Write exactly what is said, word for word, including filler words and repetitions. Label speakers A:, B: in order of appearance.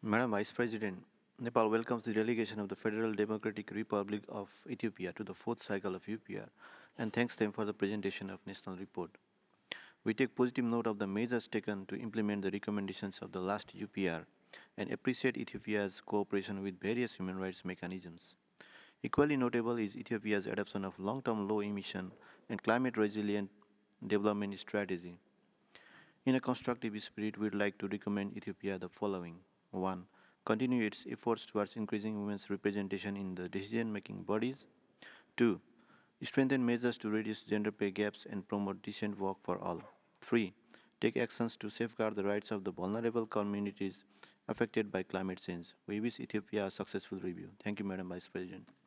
A: Madam Vice President, Nepal welcomes the delegation of the Federal Democratic Republic of Ethiopia to the fourth cycle of U P R and thanks them for the presentation of National Report. We take positive note of the measures taken to implement the recommendations of the last U P R and appreciate Ethiopia's cooperation with various human rights mechanisms. Equally notable is Ethiopia's adoption of long-term low-emission and climate-resilient development strategy. In a constructive spirit, we would like to recommend Ethiopia the following. one. Continue its efforts towards increasing women's representation in the decision-making bodies. two. Strengthen measures to reduce gender pay gaps and promote decent work for all. three. Take actions to safeguard the rights of the vulnerable communities affected by climate change. We wish Ethiopia a successful review. Thank you, Madam Vice President.